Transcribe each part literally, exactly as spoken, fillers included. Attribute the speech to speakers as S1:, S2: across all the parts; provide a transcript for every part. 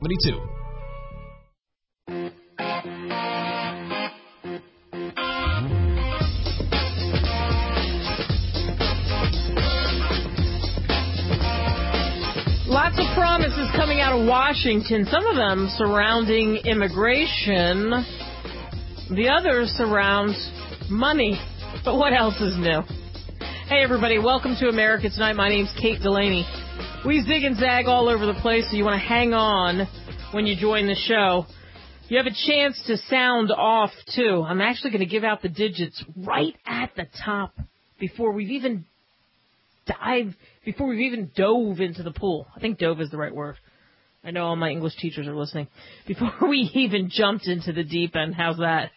S1: seventy-two.
S2: Lots of promises coming out of Washington, some of them surrounding immigration, the others surround money. But what else is new? Hey, everybody, welcome to America Tonight. My name's Kate Delaney. We zig and zag all over the place, so you want to hang on when you join the show. You have a chance to sound off, too. I'm actually going to give out the digits right at the top before we've even dive, before we've even dove into the pool. I think dove is the right word. I know all my English teachers are listening. Before we even jumped into the deep end, how's that?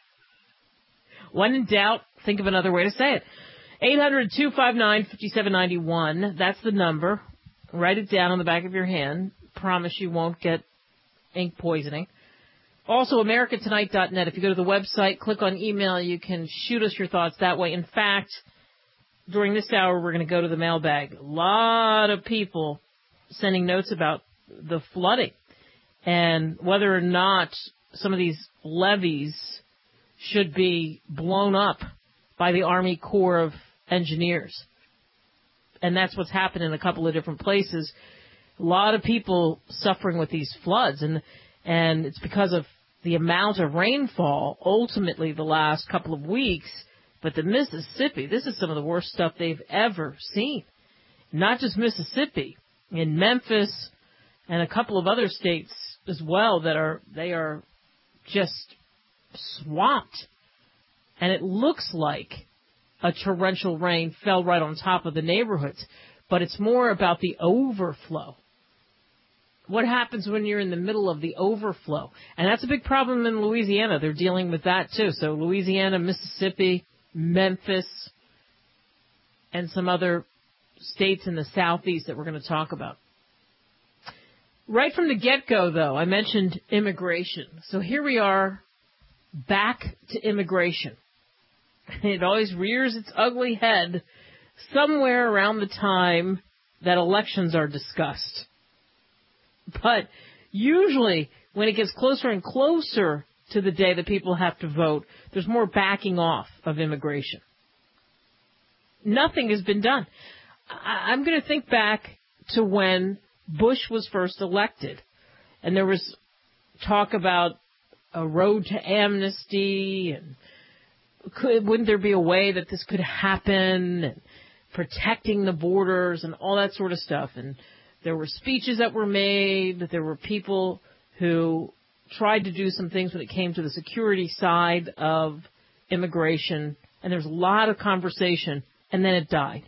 S2: When in doubt, think of another way to say it. eight hundred, two five nine, five seven nine one. That's the number. Write it down on the back of your hand. Promise you won't get ink poisoning. Also, America Tonight dot net. If you go to the website, click on email, you can shoot us your thoughts that way. In fact, during this hour, we're going to go to the mailbag. A lot of people sending notes about the flooding and whether or not some of these levees should be blown up by the Army Corps of Engineers. And that's what's happened in a couple of different places. A lot of people suffering with these floods, and and it's because of the amount of rainfall ultimately the last couple of weeks. But the Mississippi, this is some of the worst stuff they've ever seen. Not just Mississippi, in Memphis and a couple of other states as well that are, they are just swamped. And it looks like a torrential rain fell right on top of the neighborhoods. But it's more about the overflow. What happens when you're in the middle of the overflow? And that's a big problem in Louisiana. They're dealing with that too. So Louisiana, Mississippi, Memphis, and some other states in the southeast that we're going to talk about. Right from the get-go, though, I mentioned immigration. So here we are, back to immigration. It always rears its ugly head somewhere around the time that elections are discussed. But usually, when it gets closer and closer to the day that people have to vote, there's more backing off of immigration. Nothing has been done. I- I'm going to think back to when Bush was first elected, and there was talk about a road to amnesty, and could, wouldn't there be a way that this could happen, and protecting the borders, and all that sort of stuff. And there were speeches that were made, that there were people who tried to do some things when it came to the security side of immigration, and there's a lot of conversation, and then it died.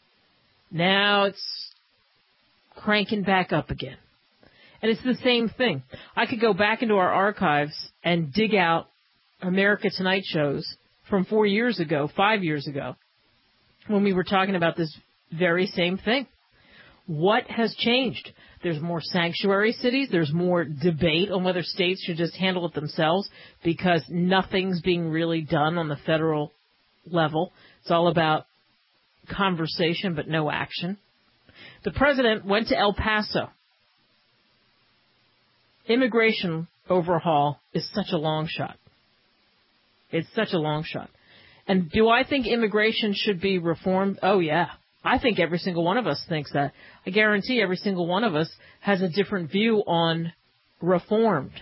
S2: Now it's cranking back up again. And it's the same thing. I could go back into our archives and dig out America Tonight shows from four years ago, five years ago, when we were talking about this very same thing. What has changed? There's more sanctuary cities. There's more debate on whether states should just handle it themselves because nothing's being really done on the federal level. It's all about conversation but no action. The president went to El Paso. Immigration overhaul is such a long shot. It's such a long shot. And do I think immigration should be reformed? Oh, yeah. I think every single one of us thinks that. I guarantee every single one of us has a different view on reformed.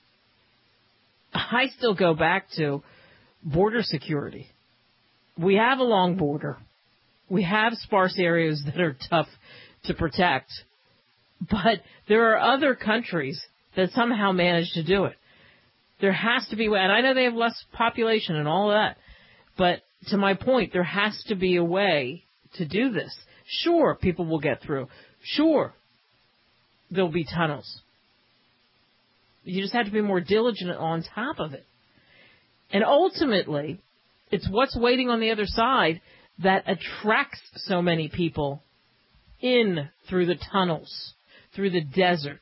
S2: I still go back to border security. We have a long border. We have sparse areas that are tough to protect. But there are other countries that somehow manage to do it. There has to be, and I know they have less population and all that, but to my point, there has to be a way to do this. Sure, people will get through. Sure, there'll be tunnels. You just have to be more diligent on top of it. And ultimately, it's what's waiting on the other side that attracts so many people in through the tunnels, through the desert,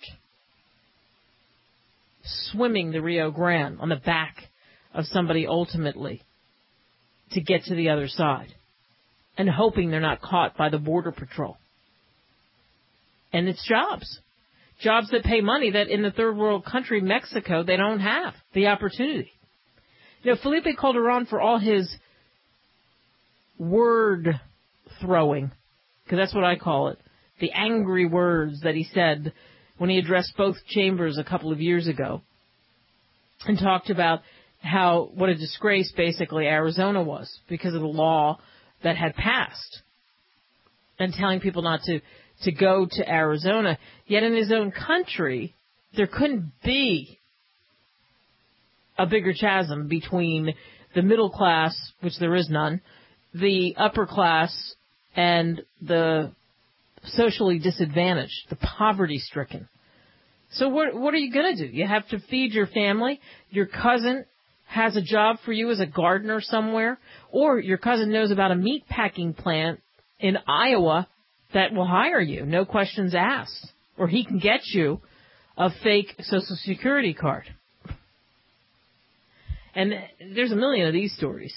S2: swimming the Rio Grande on the back of somebody ultimately to get to the other side, and hoping they're not caught by the Border Patrol. And it's jobs. jobs that pay money that in the third world country, Mexico, they don't have the opportunity. You know, Felipe Calderon, for all his word throwing, because that's what I call it, the angry words that he said when he addressed both chambers a couple of years ago and talked about how, what a disgrace basically Arizona was because of the law that had passed and telling people not to, to go to Arizona. Yet in his own country, there couldn't be a bigger chasm between the middle class, which there is none, the upper class, and the socially disadvantaged, the poverty-stricken. So what, what are you going to do? You have to feed your family. Your cousin has a job for you as a gardener somewhere, or your cousin knows about a meat packing plant in Iowa that will hire you, no questions asked, or he can get you a fake Social Security card. And there's a million of these stories.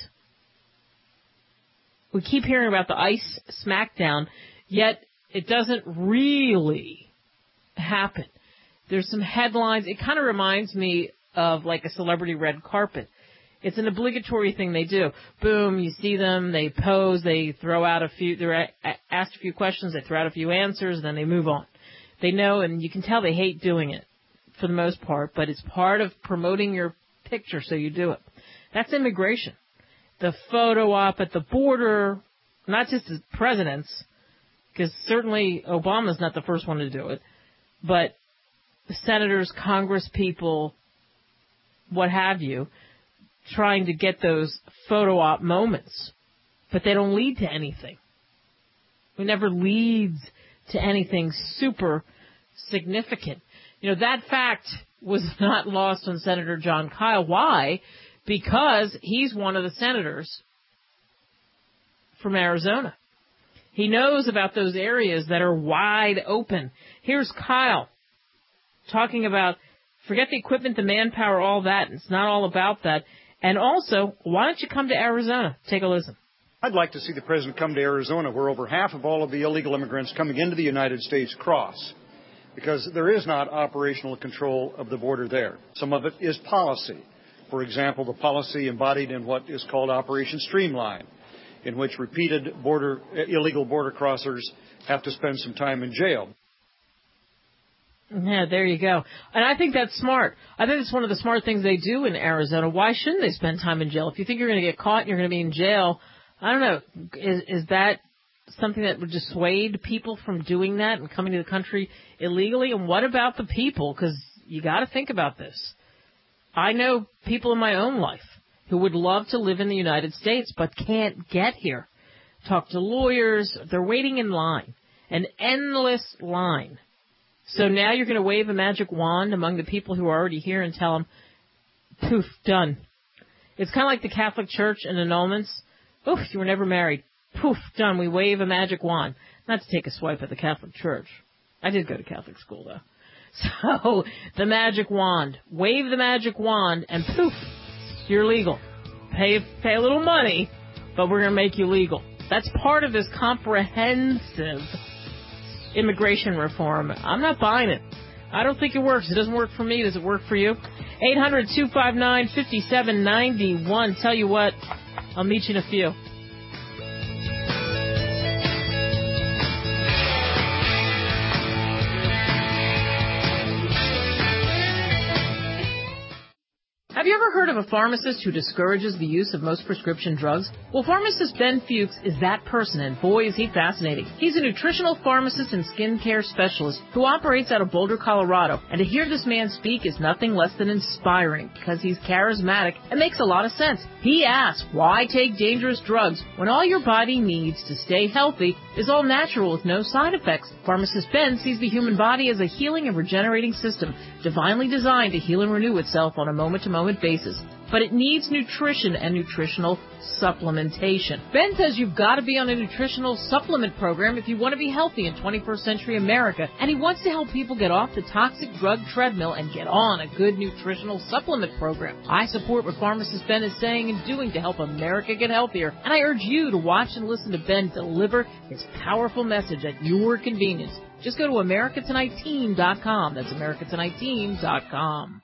S2: We keep hearing about the ICE smackdown, yet it doesn't really happen. There's some headlines. It kind of reminds me of like a celebrity red carpet. It's an obligatory thing they do. Boom, you see them, they pose, they throw out a few, they're asked a few questions, they throw out a few answers, and then they move on. They know, and you can tell they hate doing it for the most part, but it's part of promoting your picture, so you do it. That's immigration. The photo op at the border, not just the presidents, because certainly Obama's not the first one to do it, but senators, Congress people, what have you, trying to get those photo op moments. But they don't lead to anything. It never leads to anything super significant. You know, that fact was not lost on Senator Jon Kyl. Why? Because he's one of the senators from Arizona. He knows about those areas that are wide open. Here's Kyle talking about, forget the equipment, the manpower, all that. It's not all about that. And also, why don't you come to Arizona? Take a listen.
S1: I'd like to see the president come to Arizona, where over half of all of the illegal immigrants coming into the United States cross, because there is not operational control of the border there. Some of it is policy. For example, the policy embodied in what is called Operation Streamline, in which repeated border illegal border crossers have to spend some time in jail.
S2: Yeah, there you go. And I think that's smart. I think it's one of the smart things they do in Arizona. Why shouldn't they spend time in jail? If you think you're going to get caught and you're going to be in jail, I don't know, is, is that something that would dissuade people from doing that and coming to the country illegally? And what about the people? Because you got to think about this. I know people in my own life who would love to live in the United States but can't get here. Talk to lawyers. They're waiting in line, an endless line. So now you're going to wave a magic wand among the people who are already here and tell them, poof, done. It's kind of like the Catholic Church and annulments. Oof, you were never married. Poof, done. We wave a magic wand. Not to take a swipe at the Catholic Church. I did go to Catholic school, though. So, the magic wand. Wave the magic wand, and poof, you're legal. Pay, pay a little money, but we're going to make you legal. That's part of this comprehensive immigration reform. I'm not buying it. I don't think it works. It doesn't work for me. Does it work for you? eight hundred, two five nine, five seven nine one. Tell you what, I'll meet you in a few. Have you ever heard of a pharmacist who discourages the use of most prescription drugs? Well, pharmacist Ben Fuchs is that person, and boy, is he fascinating. He's a nutritional pharmacist and skincare specialist who operates out of Boulder, Colorado. And to hear this man speak is nothing less than inspiring, because he's charismatic and makes a lot of sense. He asks, why take dangerous drugs when all your body needs to stay healthy is all natural with no side effects? Pharmacist Ben sees the human body as a healing and regenerating system, divinely designed to heal and renew itself on a moment-to-moment basis. But it needs nutrition and nutritional supplementation. Ben says you've got to be on a nutritional supplement program if you want to be healthy in twenty-first century America, and he wants to help people get off the toxic drug treadmill and get on a good nutritional supplement program. I support what pharmacist Ben is saying and doing to help America get healthier, and I urge you to watch and listen to Ben deliver his powerful message at your convenience. Just go to America Tonight Team dot com. That's America Tonight Team dot com.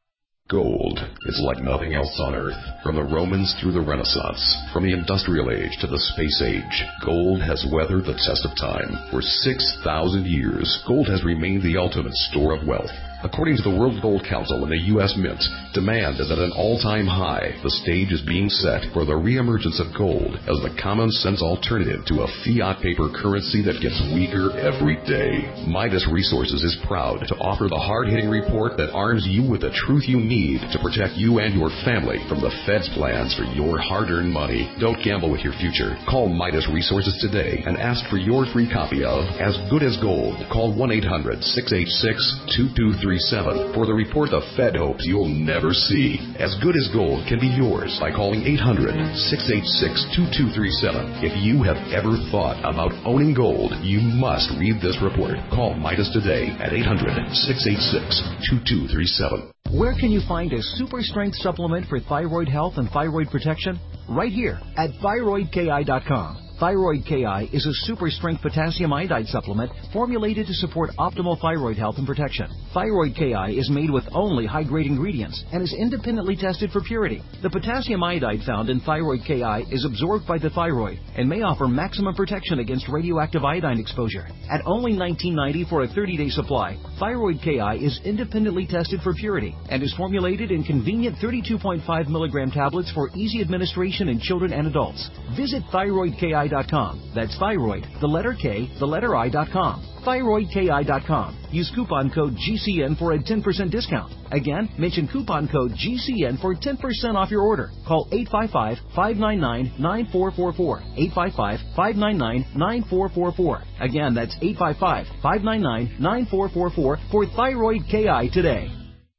S3: Gold is like nothing else on Earth. From the Romans through the Renaissance, from the Industrial Age to the Space Age, gold has weathered the test of time. For six thousand years, gold has remained the ultimate store of wealth. According to the World Gold Council and the U S Mint, demand is at an all-time high. The stage is being set for the reemergence of gold as the common-sense alternative to a fiat paper currency that gets weaker every day. Midas Resources is proud to offer the hard-hitting report that arms you with the truth you need to protect you and your family from the Fed's plans for your hard-earned money. Don't gamble with your future. Call Midas Resources today and ask for your free copy of As Good as Gold. Call one eight hundred, six eight six, two two three seven for the report the Fed hopes you'll never see. As Good as Gold can be yours by calling eight hundred, six eight six, two two three seven. If you have ever thought about owning gold, you must read this report. Call Midas today at eight hundred, six eight six, two two three seven.
S4: Where can you find a super strength supplement for thyroid health and thyroid protection? Right here at thyroid K I dot com. Thyroid K I is a super strength potassium iodide supplement formulated to support optimal thyroid health and protection. Thyroid K I is made with only high-grade ingredients and is independently tested for purity. The potassium iodide found in Thyroid K I is absorbed by the thyroid and may offer maximum protection against radioactive iodine exposure. At only nineteen ninety dollars for a thirty-day supply, Thyroid K I is independently tested for purity and is formulated in convenient thirty-two point five milligram tablets for easy administration in children and adults. Visit thyroid K I dot com. That's thyroid, the letter K, the letter I dot com. thyroid K I dot com. Use coupon code G C N for a ten percent discount. Again, mention coupon code G C N for ten percent off your order. Call eight five five, five nine nine, nine four four four. eight five five, five nine nine, nine four four four. Again, that's eight five five, five nine nine, nine four four four for Thyroid K I today.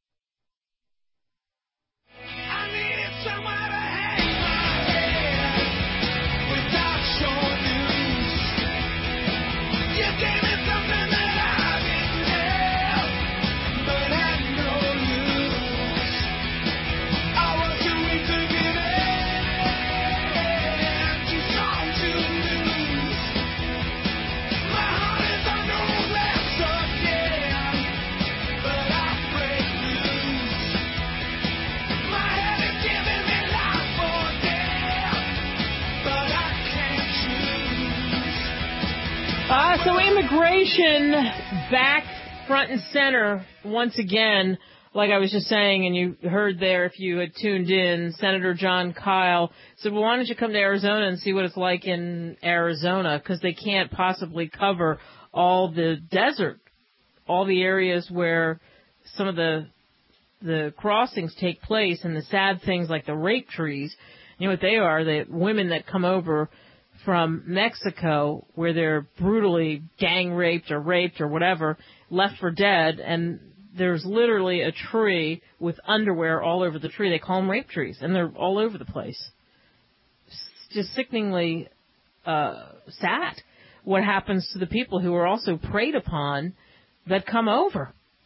S2: Uh, so immigration back front and center once again, like I was just saying, and you heard there if you had tuned in, Senator Jon Kyl said, well, why don't you come to Arizona and see what it's like in Arizona, because they can't possibly cover all the desert, all the areas where some of the the crossings take place, and the sad things like the rape trees. You know what they are, the women that come over from Mexico where they're brutally gang raped or raped or whatever, left for dead, and there's literally a tree with underwear all over the tree. They call them rape trees, and they're all over the place. It's just sickeningly uh, sad what happens to the people who are also preyed upon that come over.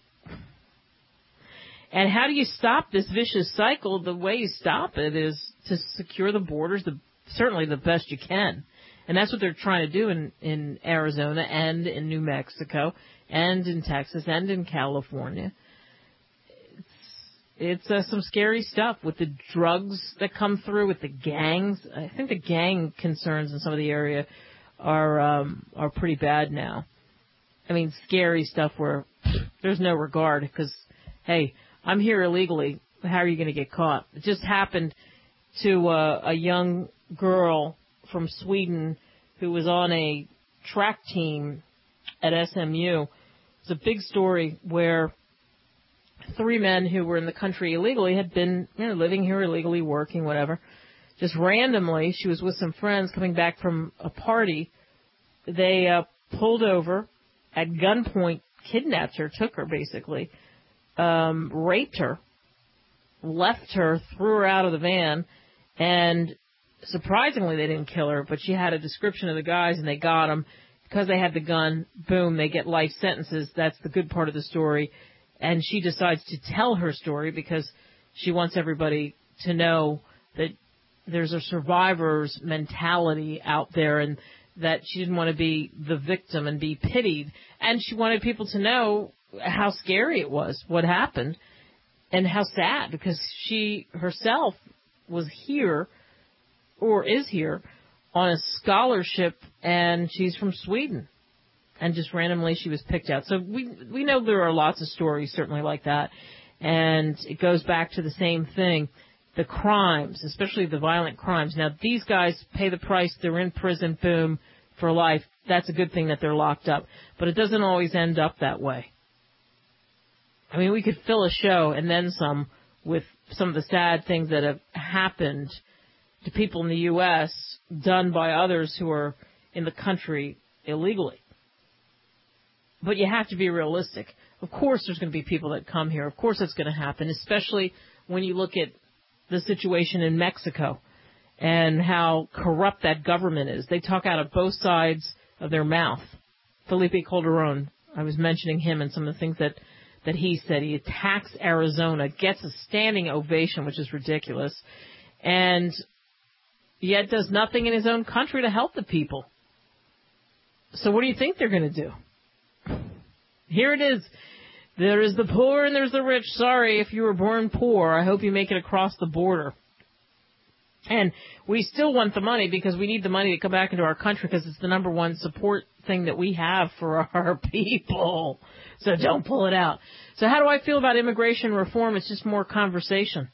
S2: And how do you stop this vicious cycle? The way you stop it is to secure the borders, the certainly the best you can. And that's what they're trying to do in, in Arizona and in New Mexico and in Texas and in California. It's, it's uh, some scary stuff with the drugs that come through, with the gangs. I think the gang concerns in some of the area are um, are pretty bad now. I mean, scary stuff where there's no regard because, hey, I'm here illegally. How are you going to get caught? It just happened to uh, a young girl from Sweden who was on a track team at S M U. It's a big story where three men who were in the country illegally had been, you know, living here illegally, working, whatever. Just randomly, she was with some friends coming back from a party. They uh, pulled over at gunpoint, kidnapped her, took her basically, um, raped her, left her, threw her out of the van, and surprisingly, they didn't kill her, but she had a description of the guys, and they got them. Because they had the gun, boom, they get life sentences. That's the good part of the story. And she decides to tell her story because she wants everybody to know that there's a survivor's mentality out there, and that she didn't want to be the victim and be pitied. And she wanted people to know how scary it was, what happened, and how sad, because she herself was here, or is here, on a scholarship, and she's from Sweden. And just randomly she was picked out. So we we know there are lots of stories certainly like that. And it goes back to the same thing. The crimes, especially the violent crimes. Now, these guys pay the price. They're in prison, boom, for life. That's a good thing that they're locked up. But it doesn't always end up that way. I mean, we could fill a show and then some with some of the sad things that have happened to people in the U S done by others who are in the country illegally. But you have to be realistic. Of course there's going to be people that come here. Of course that's going to happen, especially when you look at the situation in Mexico and how corrupt that government is. They talk out of both sides of their mouth. Felipe Calderon, I was mentioning him and some of the things that, that he said. He attacks Arizona, gets a standing ovation, which is ridiculous, and yet does nothing in his own country to help the people. So what do you think they're going to do? Here it is. There is the poor and there's the rich. Sorry if you were born poor. I hope you make it across the border. And we still want the money because we need the money to come back into our country because it's the number one support thing that we have for our people. So don't pull it out. So how do I feel about immigration reform? It's just more conversation.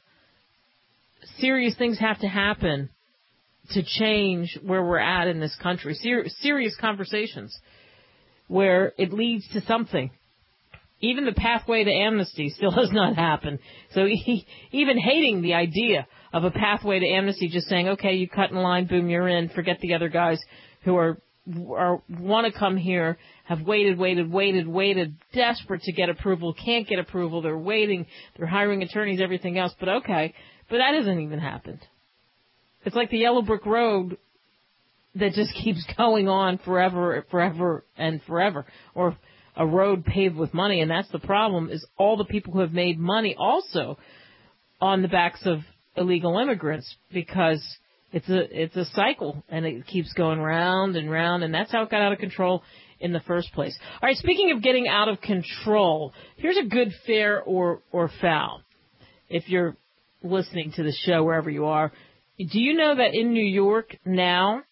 S2: Serious things have to happen to change where we're at in this country. Ser- serious conversations where it leads to something. Even the pathway to amnesty still has not happened. So he, even hating the idea of a pathway to amnesty, just saying, okay, you cut in line, boom, you're in, forget the other guys who are, are want to come here, have waited, waited, waited, waited, desperate to get approval, can't get approval, they're waiting, they're hiring attorneys, everything else, but okay. But that hasn't even happened. It's like the yellow brick road that just keeps going on forever, forever, and forever. Or a road paved with money, and that's the problem, is all the people who have made money also on the backs of illegal immigrants, because it's a it's a cycle, and it keeps going round and round, and that's how it got out of control in the first place. All right, speaking of getting out of control, here's a good, fair, or, or foul. If you're listening to the show wherever you are, do you know that in New York now,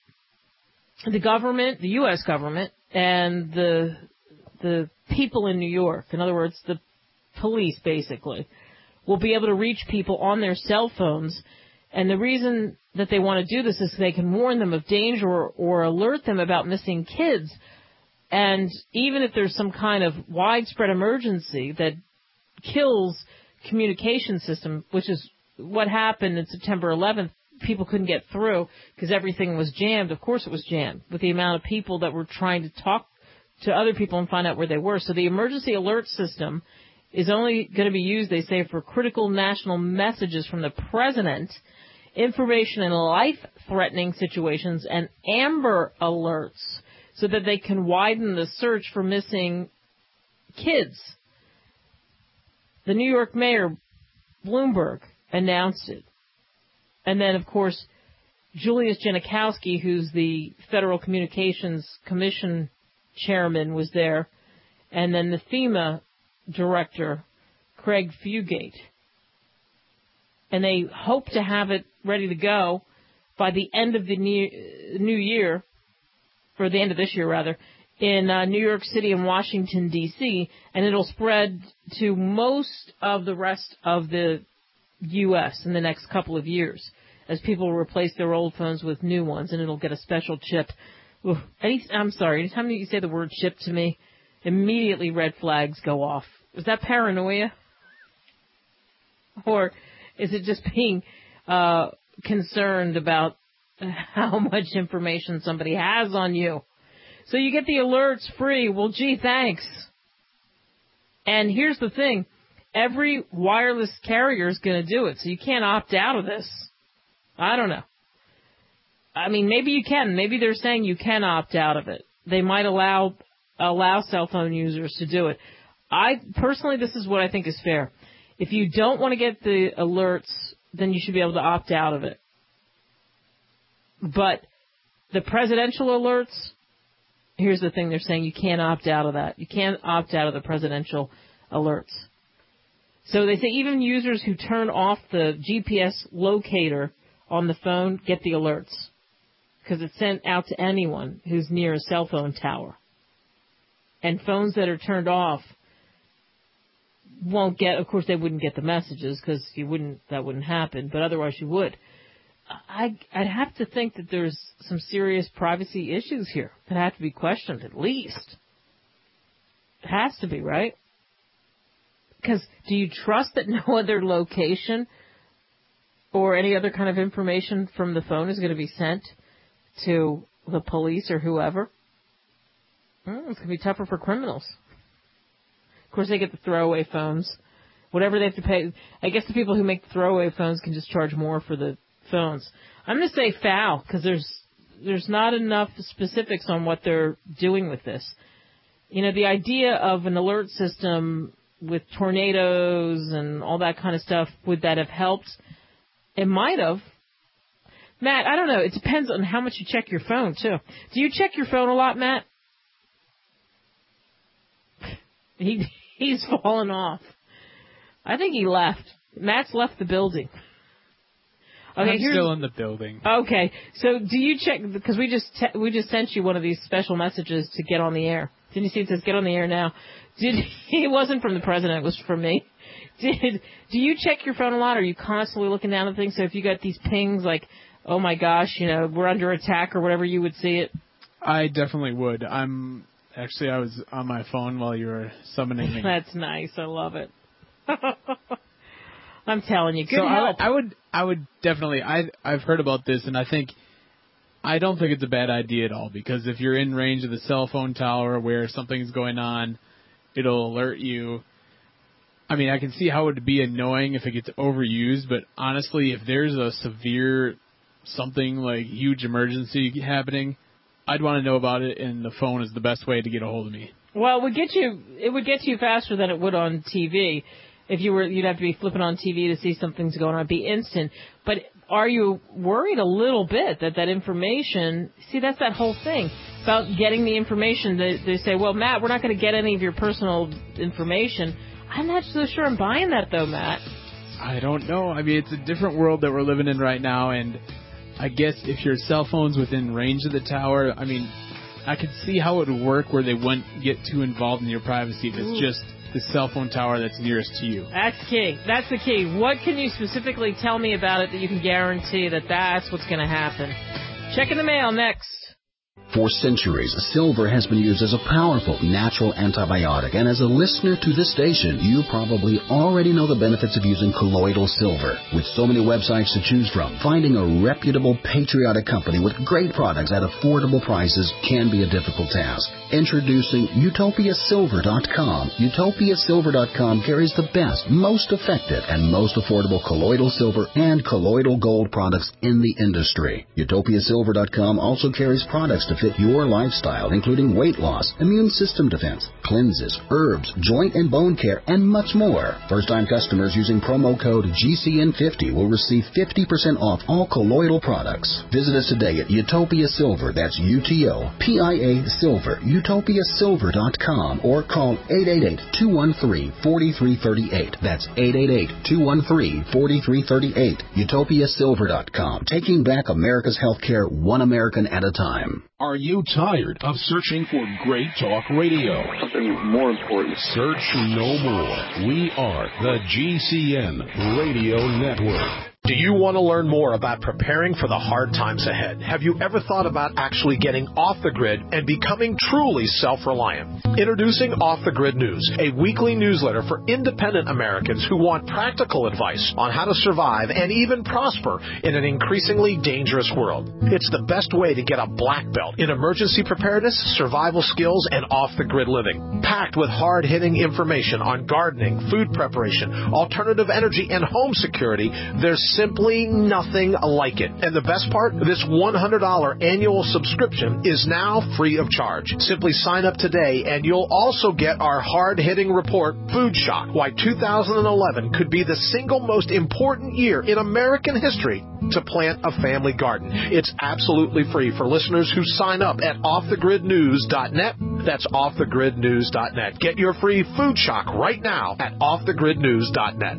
S2: the government, the U S government, and the the people in New York, in other words, the police basically, will be able to reach people on their cell phones. And the reason that they want to do this is so they can warn them of danger or, or alert them about missing kids. And even if there's some kind of widespread emergency that kills communication system, which is what happened in September eleventh, people couldn't get through because everything was jammed. Of course it was jammed with the amount of people that were trying to talk to other people and find out where they were. So the emergency alert system is only going to be used, they say, for critical national messages from the president, information in life-threatening situations, and Amber Alerts, so that they can widen the search for missing kids. The New York mayor, Bloomberg, announced it. And then, of course, Julius Genachowski, who's the Federal Communications Commission chairman, was there. And then the FEMA director, Craig Fugate. And they hope to have it ready to go by the end of the new year, or the end of this year, rather, in uh, New York City and Washington, D C, and it'll spread to most of the rest of the U S in the next couple of years as people replace their old phones with new ones, and it'll get a special chip. Ooh, any, I'm sorry, anytime you say the word chip to me, immediately red flags go off. Is that paranoia? Or is it just being uh, concerned about how much information somebody has on you? So you get the alerts free. Well, gee, thanks. And here's the thing. Every wireless carrier is going to do it, so you can't opt out of this. I don't know. I mean, maybe you can. Maybe they're saying you can opt out of it. They might allow allow cell phone users to do it. I personally, this is what I think is fair. If you don't want to get the alerts, then you should be able to opt out of it. But The presidential alerts, here's the thing they're saying, you can't opt out of that. You can't opt out of the presidential alerts. So they say even users who turn off the G P S locator on the phone get the alerts because it's sent out to anyone who's near a cell phone tower. And phones that are turned off won't get, of course, they wouldn't get the messages because you wouldn't, that wouldn't happen, but otherwise you would. I, I'd have to think that there's some serious privacy issues here that have to be questioned at least. It has to be, right? Because do you trust that no other location or any other kind of information from the phone is going to be sent to the police or whoever? Mm, it's going to be tougher for criminals. Of course, they get the throwaway phones. Whatever they have to pay. I guess the people who make the throwaway phones can just charge more for the phones. I'm going to say foul because there's there's not enough specifics on what they're doing with this. You know, the idea of an alert system with tornadoes and all that kind of stuff, would that have helped? It might have. Matt, I don't know. It depends on how much you check your phone, too. Do you check your phone a lot, Matt? He He's fallen off. I think he left. Matt's left the building. Okay,
S5: I'm
S2: here's,
S5: still in the building.
S2: Okay, so do you check, because we just te- we just sent you one of these special messages to get on the air. Didn't you see it says get on the air now? Did It wasn't from the president, it was from me. Did Do you check your phone a lot? Or are you constantly looking down at things? So if you got these pings like, oh my gosh, you know, we're under attack or whatever, you would see it?
S5: I definitely would. I'm, actually, I was on my phone while you were summoning me.
S2: That's nice, I love it. I'm telling you, good
S5: so
S2: help.
S5: I, I would, I would definitely. I, I've heard about this, and I think, I don't think it's a bad idea at all. Because if you're in range of the cell phone tower where something's going on, it'll alert you. I mean, I can see how it would be annoying if it gets overused, but honestly, if there's a severe something like huge emergency happening, I'd want to know about it, and the phone is the best way to get a hold of me.
S2: Well, it would get you. It would get to you faster than it would on T V. If you were, you'd have to be flipping on T V to see something's going on. It'd be instant. But are you worried a little bit that that information? See, that's that whole thing about getting the information. They, they say, well, Matt, we're not going to get any of your personal information. I'm not so sure I'm buying that, though, Matt.
S5: I don't know. I mean, it's a different world that we're living in right now, and I guess if your cell phone's within range of the tower, I mean, I could see how it would work where they wouldn't get too involved in your privacy if it's
S2: Ooh.
S5: just the cell phone tower that's nearest to you.
S2: That's key. That's the key. What can you specifically tell me about it that you can guarantee that that's what's going to happen? Check in the mail next.
S6: For centuries, silver has been used as a powerful natural antibiotic, and as a listener to this station, you probably already know the benefits of using colloidal silver. With so many websites to choose from, finding a reputable, patriotic company with great products at affordable prices can be a difficult task. Introducing Utopia Silver dot com. Utopia Silver dot com carries the best, most effective, and most affordable colloidal silver and colloidal gold products in the industry. Utopia Silver dot com also carries products to fit your lifestyle, including weight loss, immune system defense, cleanses, herbs, joint and bone care, and much more. First-time customers using promo code G C N fifty will receive fifty percent off all colloidal products. Visit us today at Utopia Silver, that's U T O P I A Silver, Utopia Silver dot com, or call eight eight eight, two one three, four three three eight. That's eight eight eight, two one three, four three three eight. Utopia Silver dot com, taking back America's healthcare one American at a time.
S3: Are you tired of searching for great talk radio?
S7: Something more important.
S3: Search no more. We are the G C N Radio Network.
S8: Do you want to learn more about preparing for the hard times ahead? Have you ever thought about actually getting off the grid and becoming truly self-reliant? Introducing Off the Grid News, a weekly newsletter for independent Americans who want practical advice on how to survive and even prosper in an increasingly dangerous world. It's the best way to get a black belt in emergency preparedness, survival skills, and off-the-grid living. Packed with hard-hitting information on gardening, food preparation, alternative energy, and home security, there's simply nothing like it. And the best part, this one hundred dollars annual subscription is now free of charge. Simply sign up today and you'll also get our hard-hitting report, Food Shock, Why two thousand eleven Could Be the Single Most Important Year in American History to Plant a Family Garden. It's absolutely free for listeners who sign up at off the grid news dot net. That's off the grid news dot net. Get your free Food Shock right now at off the grid news dot net.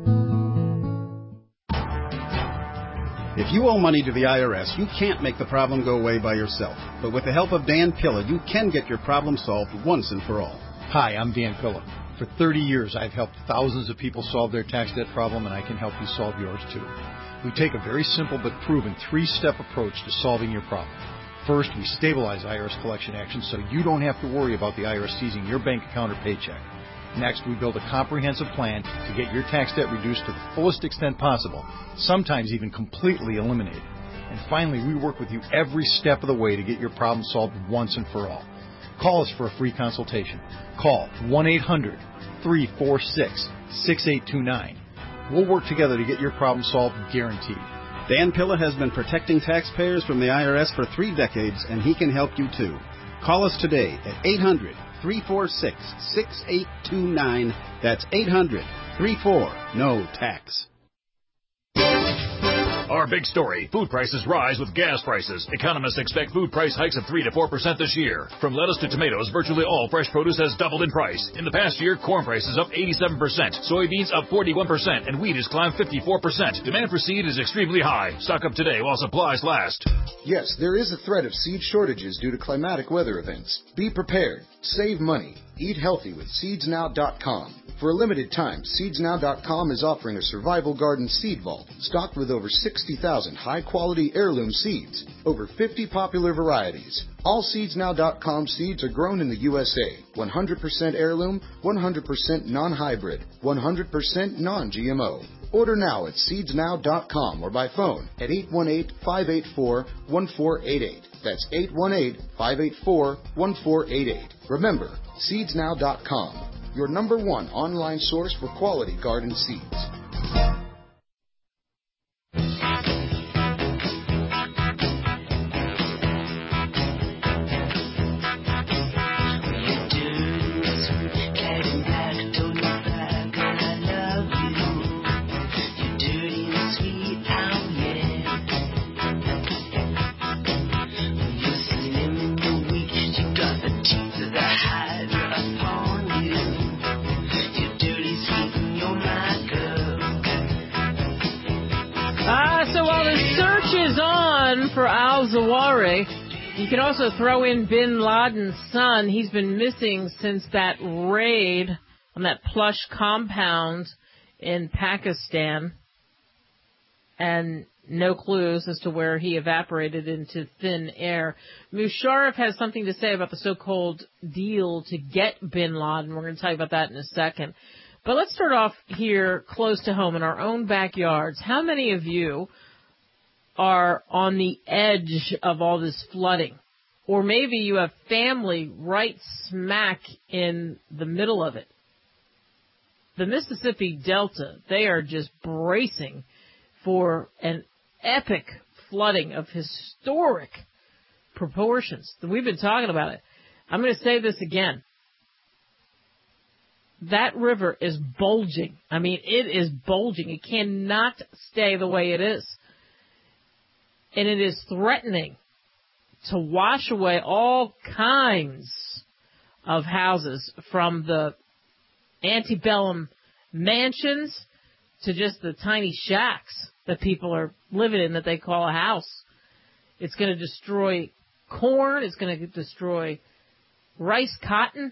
S7: If you owe money to the I R S, you can't make the problem go away by yourself. But with the help of Dan Pilla, you can get your problem solved once and for all.
S9: Hi, I'm Dan Pilla. For thirty years, I've helped thousands of people solve their tax debt problem, and I can help you solve yours too. We take a very simple but proven three-step approach to solving your problem. First, we stabilize I R S collection actions so you don't have to worry about the I R S seizing your bank account or paycheck. Next, we build a comprehensive plan to get your tax debt reduced to the fullest extent possible, sometimes even completely eliminated. And finally, we work with you every step of the way to get your problem solved once and for all. Call us for a free consultation. Call one eight hundred, three four six, six eight two nine. We'll work together to get your problem solved, guaranteed.
S7: Dan Pilla has been protecting taxpayers from the I R S for three decades, and he can help you too. Call us today at eight hundred, three four six, six eight two nine. That's eight hundred, three four, N O tax.
S10: Our big story, food prices rise with gas prices. Economists expect food price hikes of three to four percent this year. From lettuce to tomatoes, virtually all fresh produce has doubled in price. In the past year, corn prices up eighty-seven percent, soybeans up forty-one percent, and wheat has climbed fifty-four percent. Demand for seed is extremely high. Stock up today while supplies last.
S11: Yes, there is a threat of seed shortages due to climatic weather events. Be prepared. Save money. Eat healthy with seeds now dot com. For a limited time, seeds now dot com is offering a survival garden seed vault stocked with over sixty thousand high-quality heirloom seeds, over fifty popular varieties. All seeds now dot com seeds are grown in the U S A, one hundred percent heirloom, one hundred percent non-hybrid, one hundred percent non-G M O. Order now at seeds now dot com or by phone at eight one eight, five eight four, one four eight eight. That's eight one eight, five eight four, one four eight eight. Remember, seeds now dot com, your number one online source for quality garden seeds.
S2: For al-Zawahiri. You can also throw in bin Laden's son. He's been missing since that raid on that plush compound in Pakistan. And no clues as to where he evaporated into thin air. Musharraf has something to say about the so-called deal to get bin Laden. We're going to tell you about that in a second. But let's start off here close to home in our own backyards. How many of you are on the edge of all this flooding? Or maybe you have family right smack in the middle of it. The Mississippi Delta, they are just bracing for an epic flooding of historic proportions. We've been talking about it. I'm going to say this again. That river is bulging. I mean, it is bulging. It cannot stay the way it is. And it is threatening to wash away all kinds of houses, from the antebellum mansions to just the tiny shacks that people are living in that they call a house. It's going to destroy corn. It's going to destroy rice, cotton.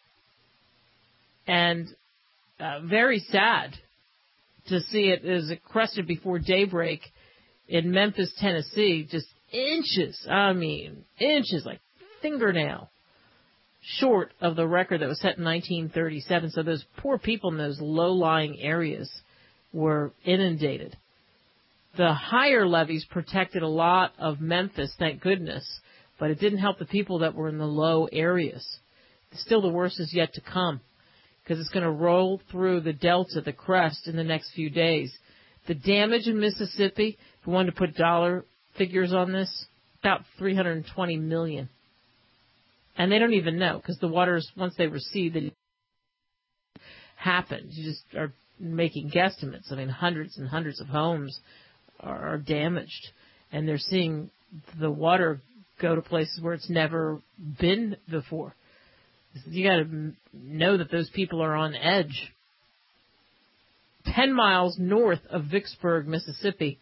S2: And uh, very sad to see it as it crested before daybreak in Memphis, Tennessee, just inches, I mean, inches, like fingernail, short of the record that was set in nineteen thirty-seven. So those poor people in those low-lying areas were inundated. The higher levees protected a lot of Memphis, thank goodness, but it didn't help the people that were in the low areas. Still, the worst is yet to come, because it's going to roll through the Delta, the crest, in the next few days. The damage in Mississippi, if we wanted to put dollar figures on this, about three hundred twenty million dollars. And they don't even know, because the waters, once they recede, they happen. You just are making guesstimates. I mean, hundreds and hundreds of homes are, are damaged, and they're seeing the water go to places where it's never been before. You got to know that those people are on edge. Ten miles north of Vicksburg, Mississippi,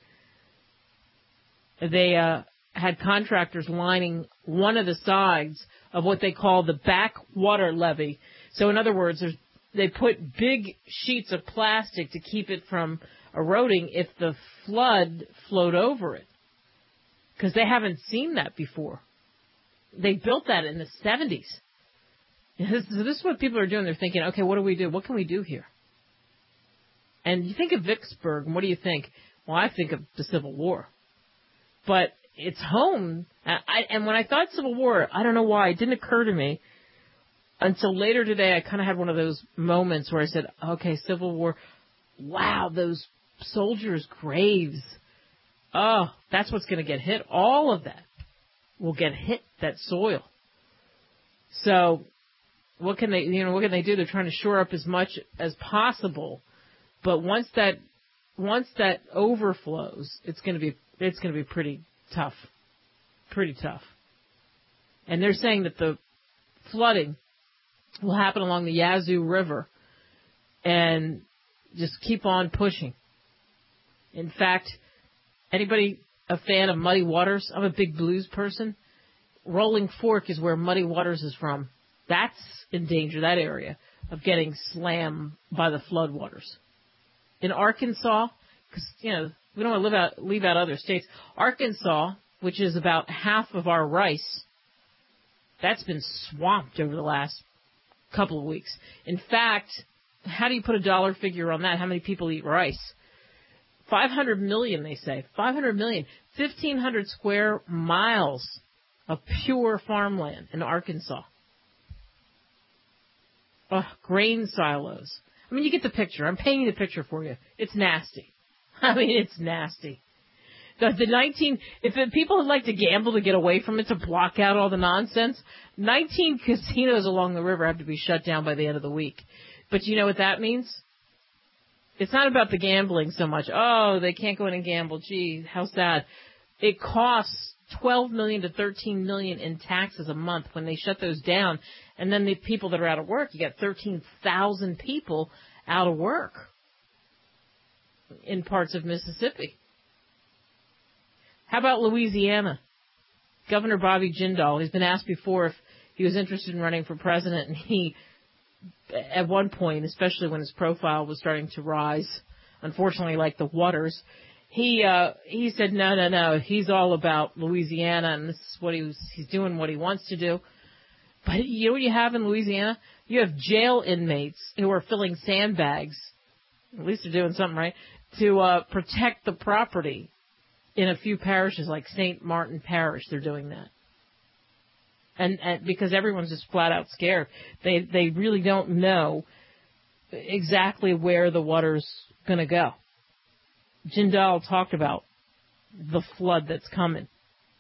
S2: they uh, had contractors lining one of the sides of what they call the backwater levee. So in other words, there's, they put big sheets of plastic to keep it from eroding if the flood flowed over it, because they haven't seen that before. They built that in the seventies. This, this is what people are doing. They're thinking, okay, what do we do? What can we do here? And you think of Vicksburg, and what do you think? Well, I think of the Civil War. But it's home. I, and when I thought Civil War, I don't know why, it didn't occur to me until later today. I kind of had one of those moments where I said, okay, Civil War, wow, those soldiers' graves. Oh, that's what's going to get hit. All of that will get hit, that soil. So what can they, you know, what can they do? They're trying to shore up as much as possible. But once that, once that overflows, it's going to be, it's going to be pretty tough, pretty tough. And they're saying that the flooding will happen along the Yazoo River and just keep on pushing. In fact, anybody a fan of Muddy Waters? I'm a big blues person. Rolling Fork is where Muddy Waters is from. That's in danger, that area, of getting slammed by the floodwaters. In Arkansas, because, you know, we don't want to leave out, leave out other states. Arkansas, which is about half of our rice, that's been swamped over the last couple of weeks. In fact, how do you put a dollar figure on that? How many people eat rice? five hundred million, they say. five hundred million. fifteen hundred square miles of pure farmland in Arkansas. Ugh, grain silos. I mean, you get the picture. I'm painting the picture for you. It's nasty. I mean, it's nasty. The, the nineteen, if the people would like to gamble to get away from it, to block out all the nonsense, nineteen casinos along the river have to be shut down by the end of the week. But you know what that means? It's not about the gambling so much. Oh, they can't go in and gamble. Gee, how sad. It costs twelve million dollars to thirteen million dollars in taxes a month when they shut those down. And then the people that are out of work, you got thirteen thousand people out of work in parts of Mississippi. How about Louisiana? Governor Bobby Jindal, he's been asked before if he was interested in running for president, and he, at one point, especially when his profile was starting to rise, unfortunately like the waters, he uh, he said no, no, no, he's all about Louisiana, and this is what he was, he's doing what he wants to do. But you know what you have in Louisiana? You have jail inmates who are filling sandbags, at least they're doing something right, to uh, protect the property. In a few parishes, like Saint Martin Parish, they're doing that. And, and because everyone's just flat out scared. They they really don't know exactly where the water's going to go. Jindal talked about the flood that's coming.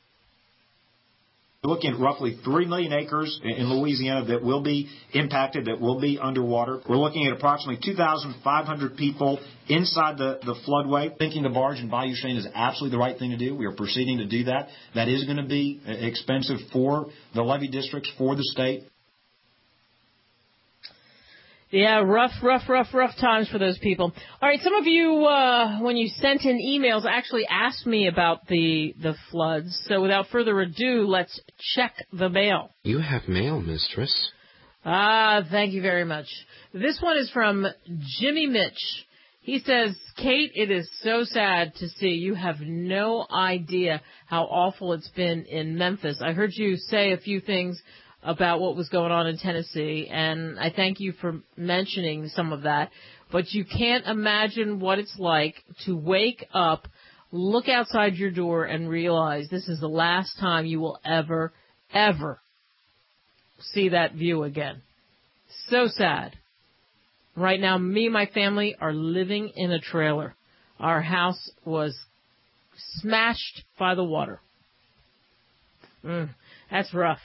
S12: We're looking at roughly three million acres in Louisiana that will be impacted, that will be underwater. We're looking at approximately two thousand five hundred people inside the, the floodway. Thinking the barge and bayou chain is absolutely the right thing to do. We are proceeding to do that. That is going to be expensive for the levee districts, for the state.
S2: Yeah, rough, rough, rough, rough times for those people. All right, some of you, uh, when you sent in emails, actually asked me about the the floods. So without further ado, let's check the mail.
S13: You have mail, mistress.
S2: Ah, thank you very much. This one is from Jimmy Mitch. He says, Kate, it is so sad to see. You have no idea how awful it's been in Memphis. I heard you say a few things about what was going on in Tennessee, and I thank you for mentioning some of that. But you can't imagine what it's like to wake up, look outside your door, and realize this is the last time you will ever, ever see that view again. So sad. Right now, me and my family are living in a trailer. Our house was smashed by the water. Mm, that's rough.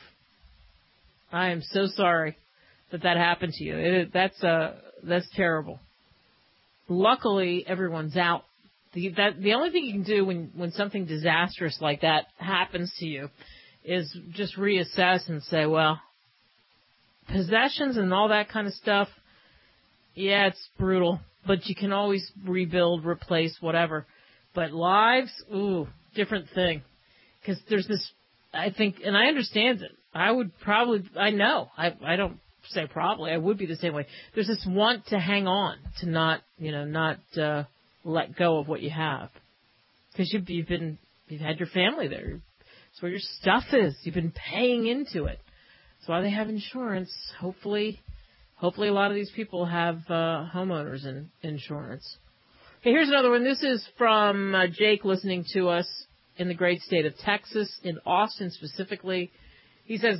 S2: I am so sorry that that happened to you. It, that's uh, that's terrible. Luckily, everyone's out. The, that, the only thing you can do when, when something disastrous like that happens to you is just reassess and say, well, possessions and all that kind of stuff, yeah, it's brutal, but you can always rebuild, replace, whatever. But lives, ooh, different thing. Because there's this, I think, and I understand it. I would probably, I know, I I don't say probably, I would be the same way. There's this want to hang on, to not, you know, not uh, let go of what you have. Because you've, you've been, you've had your family there. It's where your stuff is. You've been paying into it. That's why they have insurance. Hopefully, hopefully a lot of these people have uh, homeowners in, insurance. Okay, here's another one. This is from uh, Jake listening to us in the great state of Texas, in Austin specifically. He says,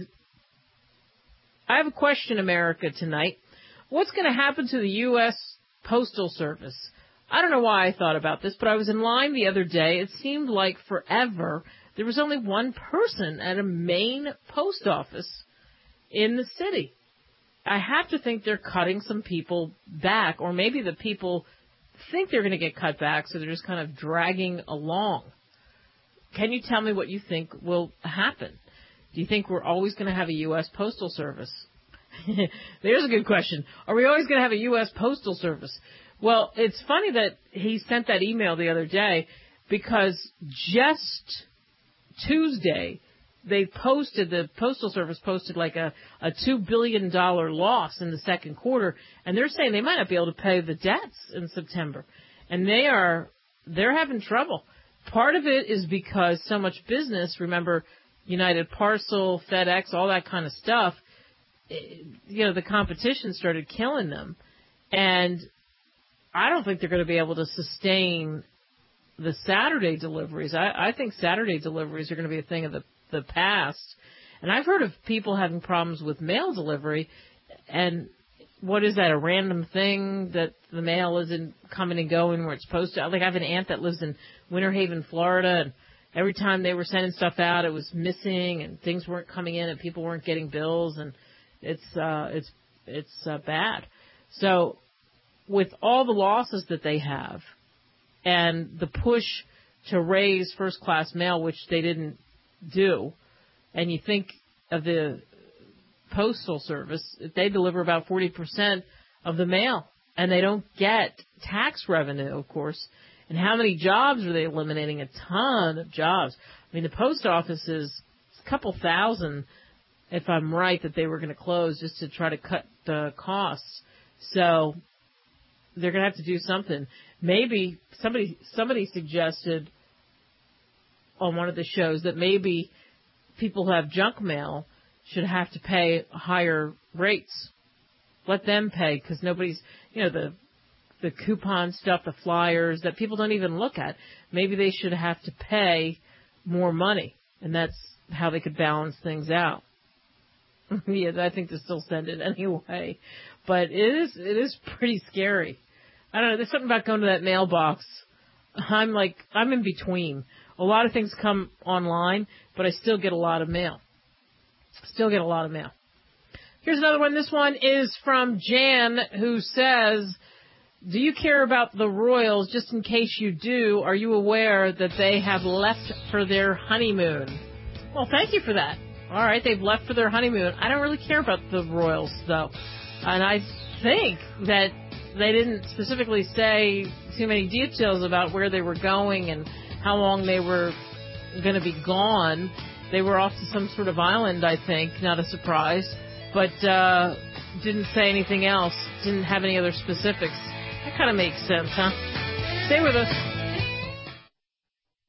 S2: I have a question, America, tonight. What's going to happen to the U S Postal Service? I don't know why I thought about this, but I was in line the other day. It seemed like forever there was only one person at a main post office in the city. I have to think they're cutting some people back, or maybe the people think they're going to get cut back, so they're just kind of dragging along. Can you tell me what you think will happen? Do you think we're always going to have a U S Postal Service? There's a good question. Are we always going to have a U S Postal Service? Well, it's funny that he sent that email the other day, because just Tuesday they posted, the Postal Service posted like a, a two billion dollars loss in the second quarter, and they're saying they might not be able to pay the debts in September. And they are, they're having trouble. Part of it is because so much business, remember, United Parcel, FedEx, all that kind of stuff, it, you know, the competition started killing them. And I don't think they're going to be able to sustain the Saturday deliveries. I, I think Saturday deliveries are going to be a thing of the, the past. And I've heard of people having problems with mail delivery. And what is that, a random thing that the mail isn't coming and going where it's supposed to? Like, I have an aunt that lives in Winter Haven, Florida, and every time they were sending stuff out, it was missing, and things weren't coming in, and people weren't getting bills, and it's uh, it's it's uh, bad. So, with all the losses that they have, and the push to raise first-class mail, which they didn't do, and you think of the Postal Service, they deliver about forty percent of the mail, and they don't get tax revenue, of course. And how many jobs are they eliminating? A ton of jobs. I mean, the post office is a couple thousand, if I'm right, that they were going to close just to try to cut the costs. So they're going to have to do something. Maybe somebody somebody suggested on one of the shows that maybe people who have junk mail should have to pay higher rates. Let them pay, because nobody's, you know, the the coupon stuff, the flyers that people don't even look at. Maybe they should have to pay more money, and that's how they could balance things out. Yeah, I think they still send it anyway, but it is it is pretty scary. I don't know. There's something about going to that mailbox. I'm like I'm in between. A lot of things come online, but I still get a lot of mail. Still get a lot of mail. Here's another one. This one is from Jan, who says, do you care about the Royals? Just in case you do, are you aware that they have left for their honeymoon? Well, thank you for that. All right, they've left for their honeymoon. I don't really care about the Royals, though. And I think that they didn't specifically say too many details about where they were going and how long they were going to be gone. They were off to some sort of island, I think, not a surprise. But uh, didn't say anything else, didn't have any other specifics. That kind of makes sense, huh? Stay with us.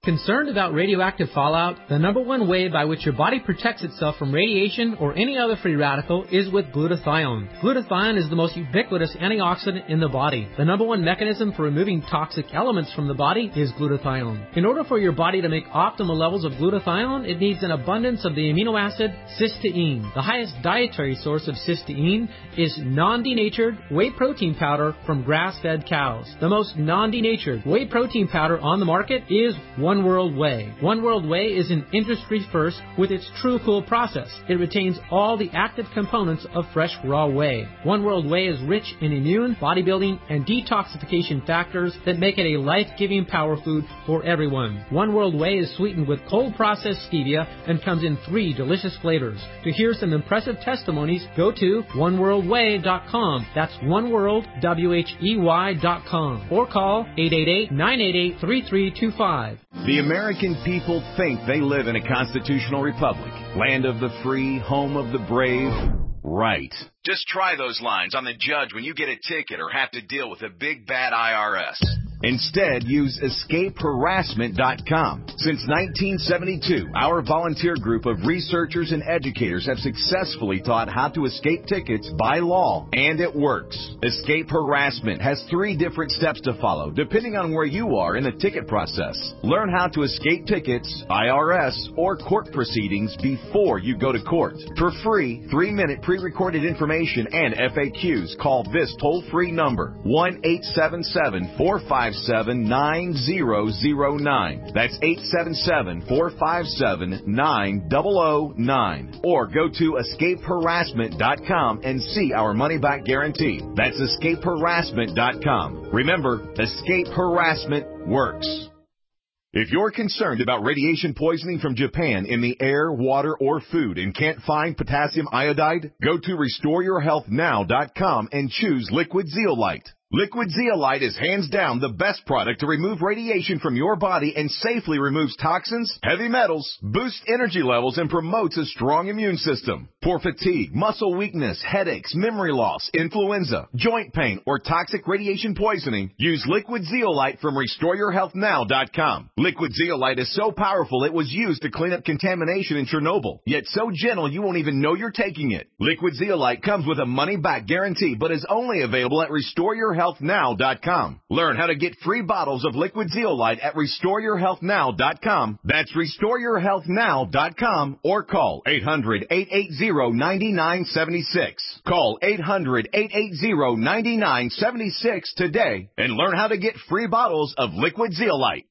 S14: Concerned about radioactive fallout? The number one way by which your body protects itself from radiation or any other free radical is with glutathione. Glutathione is the most ubiquitous antioxidant in the body. The number one mechanism for removing toxic elements from the body is glutathione. In order for your body to make optimal levels of glutathione, it needs an abundance of the amino acid cysteine. The highest dietary source of cysteine is non-denatured whey protein powder from grass-fed cows. The most non-denatured whey protein powder on the market is One World Whey. One World Whey is an industry first with its True Cool process. It retains all the active components of fresh raw whey. One World Whey is rich in immune, bodybuilding, and detoxification factors that make it a life-giving power food for everyone. One World Whey is sweetened with cold-processed stevia and comes in three delicious flavors. To hear some impressive testimonies, go to one world whey dot com. That's one world, W H E Y dot com. Or call eight eight eight, nine eight eight, three three two five.
S15: The American people think they live in a constitutional republic, land of the free, home of the brave. Right. Just try those lines on the judge when you get a ticket or have to deal with a big bad I R S. Instead, use escape harassment dot com. Since nineteen seventy-two, our volunteer group of researchers and educators have successfully taught how to escape tickets by law, and it works. Escape Harassment has three different steps to follow, depending on where you are in the ticket process. Learn how to escape tickets, I R S, or court proceedings before you go to court. For free, three-minute pre-recorded information and F A Qs, call this toll-free number, one eight seven seven, four five seven, nine zero zero nine. That's eight seven seven, four five seven, nine zero zero nine. Or go to escape harassment dot com and see our money-back guarantee. That's escape harassment dot com. Remember, Escape Harassment works. If you're concerned about radiation poisoning from Japan in the air, water, or food and can't find potassium iodide, go to restore your health now dot com and choose Liquid Zeolite. Liquid Zeolite is hands down the best product to remove radiation from your body and safely removes toxins, heavy metals, boosts energy levels, and promotes a strong immune system. For fatigue, muscle weakness, headaches, memory loss, influenza, joint pain, or toxic radiation poisoning, use Liquid Zeolite from restore your health now dot com. Liquid Zeolite is so powerful it was used to clean up contamination in Chernobyl, yet so gentle you won't even know you're taking it. Liquid Zeolite comes with a money-back guarantee, but is only available at restore your health now dot com. Learn how to get free bottles of Liquid Zeolite at restore your health now dot com. That's restore your health now dot com or call eight hundred, eight eight zero, nine nine seven six. Call eight hundred, eight eight zero, nine nine seven six today and learn how to get free bottles of Liquid Zeolite.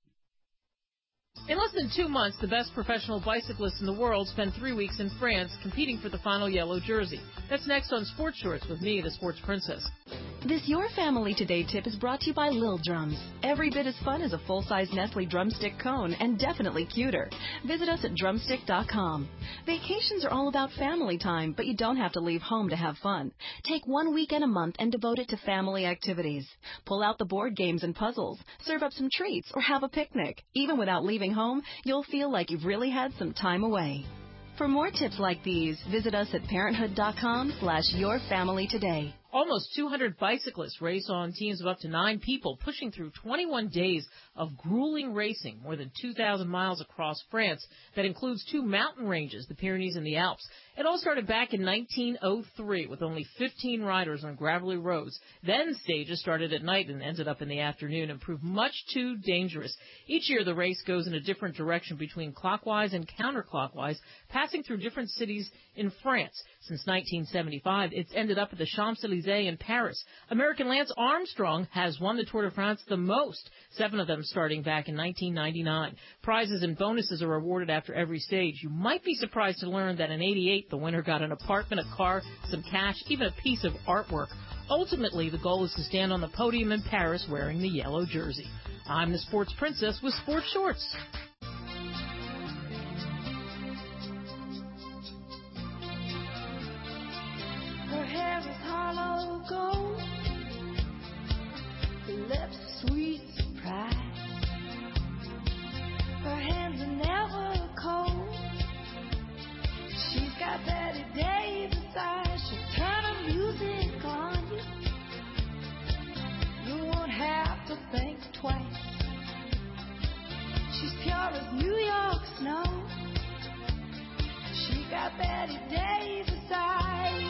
S2: In less than two months, the best professional bicyclists in the world spend three weeks in France competing for the final yellow jersey. That's next on Sports Shorts with me, the Sports Princess.
S16: This Your Family Today tip is brought to you by Lil Drums. Every bit as fun as a full-size Nestle drumstick cone and definitely cuter. Visit us at drumstick dot com. Vacations are all about family time, but you don't have to leave home to have fun. Take one weekend a month and devote it to family activities. Pull out the board games and puzzles, serve up some treats, or have a picnic. Even without leaving home, you'll feel like you've really had some time away. For more tips like these, visit us at parenthood dot com slash your family today.
S2: Almost two hundred bicyclists race on teams of up to nine people, pushing through twenty-one days of grueling racing, more than two thousand miles across France. That includes two mountain ranges, the Pyrenees and the Alps. It all started back in nineteen oh three with only fifteen riders on gravelly roads. Then stages started at night and ended up in the afternoon and proved much too dangerous. Each year the race goes in a different direction between clockwise and counterclockwise, passing through different cities in France. Since nineteen seventy-five, it's ended up at the Champs-Élysées in Paris. American Lance Armstrong has won the Tour de France the most, seven of them starting back in nineteen ninety-nine. Prizes and bonuses are awarded after every stage. You might be surprised to learn that in eighty-eight, the winner got an apartment, a car, some cash, even a piece of artwork. Ultimately, the goal is to stand on the podium in Paris wearing the yellow jersey. I'm the Sports Princess with Sports Shorts.
S17: Her hair is hollow gold, her lips sweet surprise. Her hands are never cold. She's got Betty Davis eyes. She'll turn her music on you. You won't have to think twice. She's pure as New York snow. She got Betty Davis eyes.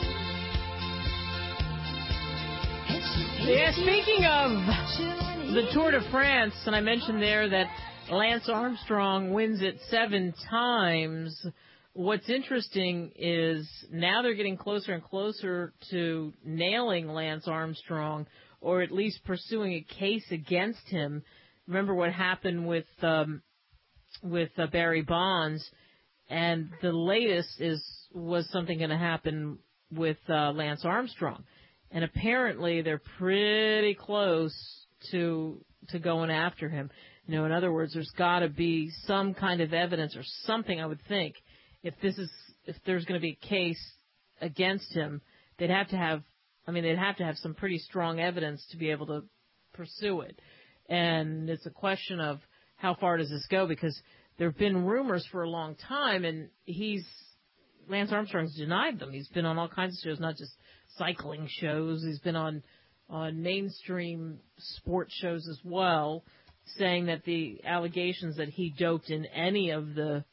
S2: Yeah, speaking of the Tour de France, and I mentioned there that Lance Armstrong wins it seven times. What's interesting is now they're getting closer and closer to nailing Lance Armstrong, or at least pursuing a case against him. Remember what happened with um, with uh, Barry Bonds, and the latest is was something going to happen with uh, Lance Armstrong, and apparently they're pretty close to to going after him. You know, in other words, there's got to be some kind of evidence or something, I would think. If this is, if there's going to be a case against him, they'd have to have, I mean, they'd have to have some pretty strong evidence to be able to pursue it. And it's a question of how far does this go? Because there have been rumors for a long time, and he's, Lance Armstrong's denied them. He's been on all kinds of shows, not just cycling shows. He's been on, on mainstream sports shows as well, saying that the allegations that he doped in any of the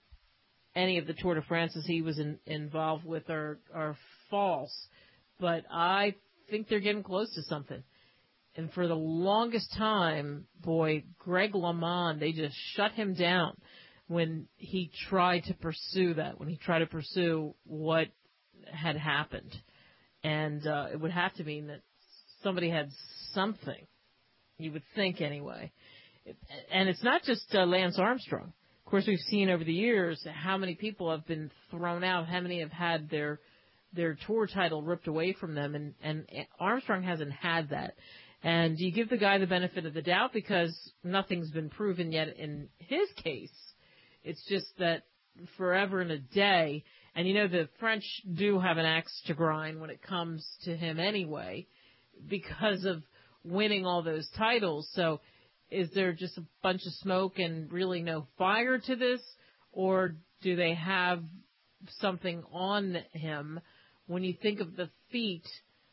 S2: any of the Tour de France's he was in, involved with are are false. But I think they're getting close to something. And for the longest time, boy, Greg LeMond, they just shut him down when he tried to pursue that, when he tried to pursue what had happened. And uh, it would have to mean that somebody had something, you would think anyway. And it's not just uh, Lance Armstrong. Of course, we've seen over the years how many people have been thrown out, how many have had their their tour title ripped away from them, and, and Armstrong hasn't had that. And you give the guy the benefit of the doubt because nothing's been proven yet in his case. It's just that forever and a day, and you know the French do have an axe to grind when it comes to him anyway because of winning all those titles. So is there just a bunch of smoke and really no fire to this, or do they have something on him? When you think of the feat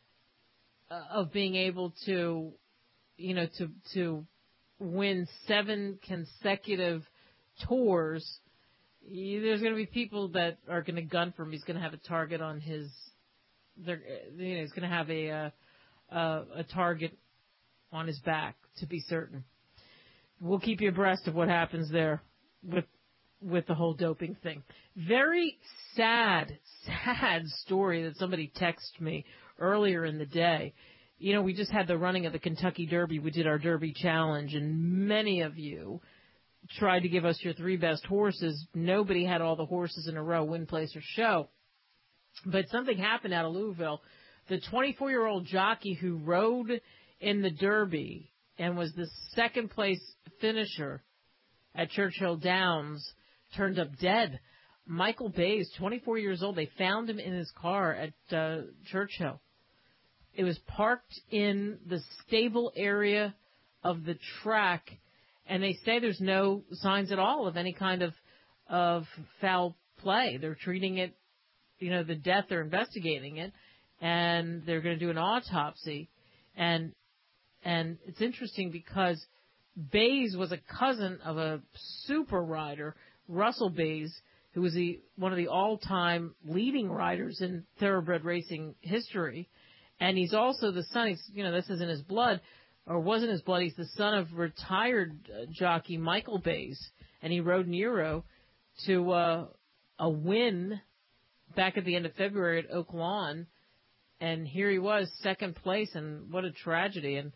S2: uh, of being able to, you know, to to win seven consecutive tours, you, there's going to be people that are going to gun for him. He's going to have a target on his, you know, he's going to have a uh, uh, a target on his back, to be certain. We'll keep you abreast of what happens there with with the whole doping thing. Very sad, sad story that somebody texted me earlier in the day. You know, we just had the running of the Kentucky Derby. We did our Derby Challenge, and many of you tried to give us your three best horses. Nobody had all the horses in a row, win, place, or show. But something happened out of Louisville. The twenty-four-year-old jockey who rode in the Derby and was the second place finisher at Churchill Downs turned up dead. Michael Bays, twenty-four years old, they found him in his car at uh, Churchill. It was parked in the stable area of the track, and they say there's no signs at all of any kind of of foul play. They're treating it, you know, the death, they're investigating it, and they're going to do an autopsy. And And it's interesting because Bays was a cousin of a super rider, Russell Bays, who was the one of the all-time leading riders in thoroughbred racing history. And he's also the son, he's, you know, this isn't his blood, or wasn't his blood, he's the son of retired uh, jockey Michael Bays. And he rode Nero to uh, a win back at the end of February at Oak Lawn. And here he was, second place, and what a tragedy. And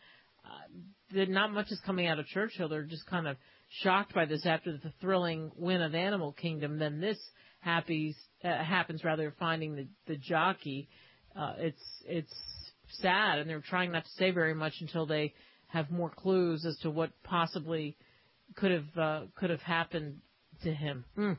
S2: uh, not much is coming out of Churchill. They're just kind of shocked by this after the thrilling win of Animal Kingdom. Then this happens, uh, happens rather, finding the, the jockey. Uh, it's it's sad, and they're trying not to say very much until they have more clues as to what possibly could have uh, could have happened to him. Mm.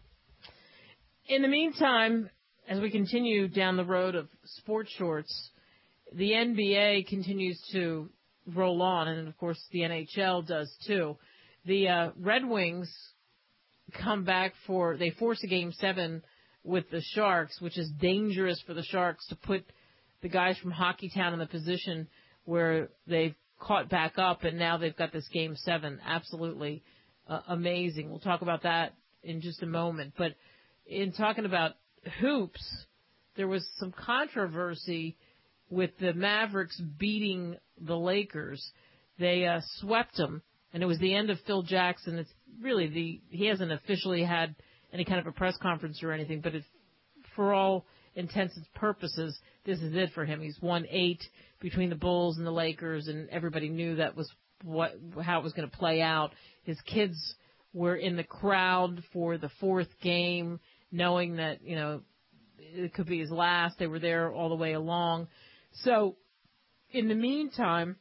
S2: In the meantime, as we continue down the road of sports shorts, the N B A continues to roll on, and of course the N H L does too. The uh, Red Wings come back for, they force a game seven with the Sharks, which is dangerous for the Sharks to put the guys from Hockeytown in the position where they've caught back up, and now they've got this game seven. Absolutely uh, amazing. We'll talk about that in just a moment. But in talking about hoops, there was some controversy with the Mavericks beating the Lakers. They uh, swept them, and it was the end of Phil Jackson. It's really the he hasn't officially had any kind of a press conference or anything, but it, for all intents and purposes, this is it for him. He's won eight between the Bulls and the Lakers, and everybody knew that was what how it was going to play out. His kids were in the crowd for the fourth game, knowing that, you know, it could be his last. They were there all the way along. So, in the meantime,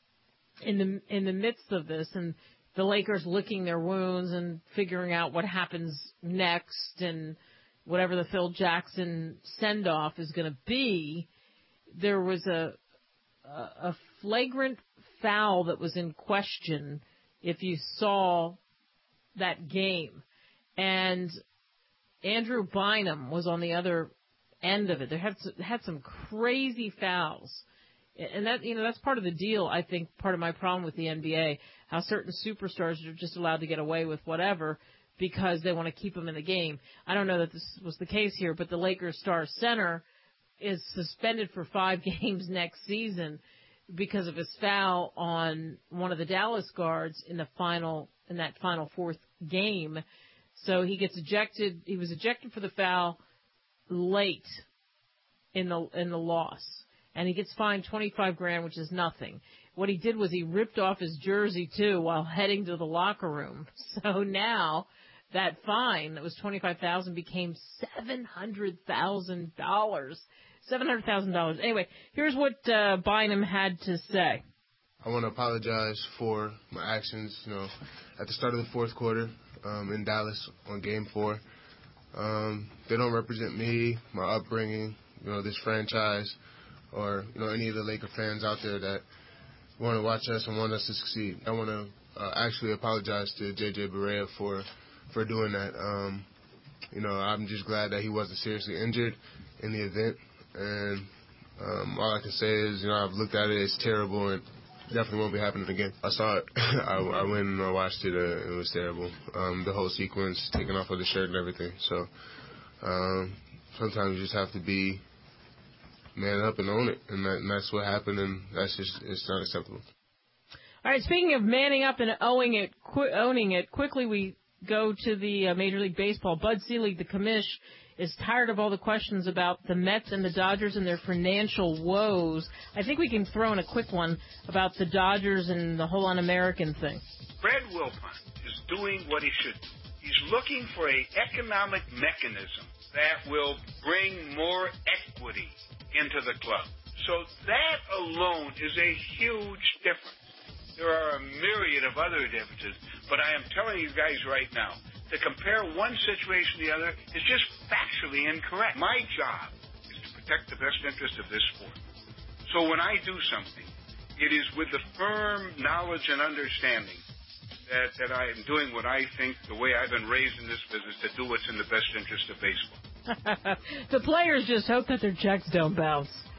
S2: in the in the midst of this, and the Lakers licking their wounds and figuring out what happens next, and whatever the Phil Jackson send-off is going to be, there was a, a a flagrant foul that was in question if you saw that game. And Andrew Bynum was on the other end of it. They had had some crazy fouls. And that, you know, that's part of the deal, I think, part of my problem with the N B A, how certain superstars are just allowed to get away with whatever because they want to keep them in the game. I don't know that this was the case here, but the Lakers star center is suspended for five games next season because of his foul on one of the Dallas guards in the final, in that final fourth game. So he gets ejected. He was ejected for the foul late in the in the loss. And he gets fined twenty-five grand, which is nothing. What he did was he ripped off his jersey, too, while heading to the locker room. So now that fine that was twenty-five thousand dollars became seven hundred thousand dollars. seven hundred thousand dollars. Anyway, here's what uh, Bynum had to say.
S18: I want to apologize for my actions, you know, at the start of the fourth quarter um, in Dallas on game four. Um, they don't represent me, my upbringing, you know, this franchise, or, you know, any of the Laker fans out there that want to watch us and want us to succeed. I want to uh, actually apologize to J J Barea for for doing that. Um, you know, I'm just glad that he wasn't seriously injured in the event. And um, all I can say is, you know, I've looked at it, it's terrible, and definitely won't be happening again. I saw it. I, I went and I watched it. Uh, it was terrible. Um, the whole sequence, taking off of the shirt and everything. So um, sometimes you just have to be man up and own it, and, that, and that's what happened, and that's just, it's not acceptable.
S2: All right, speaking of manning up and owning it, qu- owning it, quickly we go to the uh, Major League Baseball. Bud Selig, the commish, is tired of all the questions about the Mets and the Dodgers and their financial woes. I think we can throw in a quick one about the Dodgers and the whole un-American thing.
S19: Fred Wilpon is doing what he should do. He's looking for an economic mechanism that will bring more equity into the club. So that alone is a huge difference. There are a myriad of other differences, but I am telling you guys right now, to compare one situation to the other is just factually incorrect. My job is to protect the best interest of this sport. So when I do something, it is with the firm knowledge and understanding that, that I am doing what I think, the way I've been raised in this business, to do what's in the best interest of baseball.
S2: The players just hope that their checks don't bounce.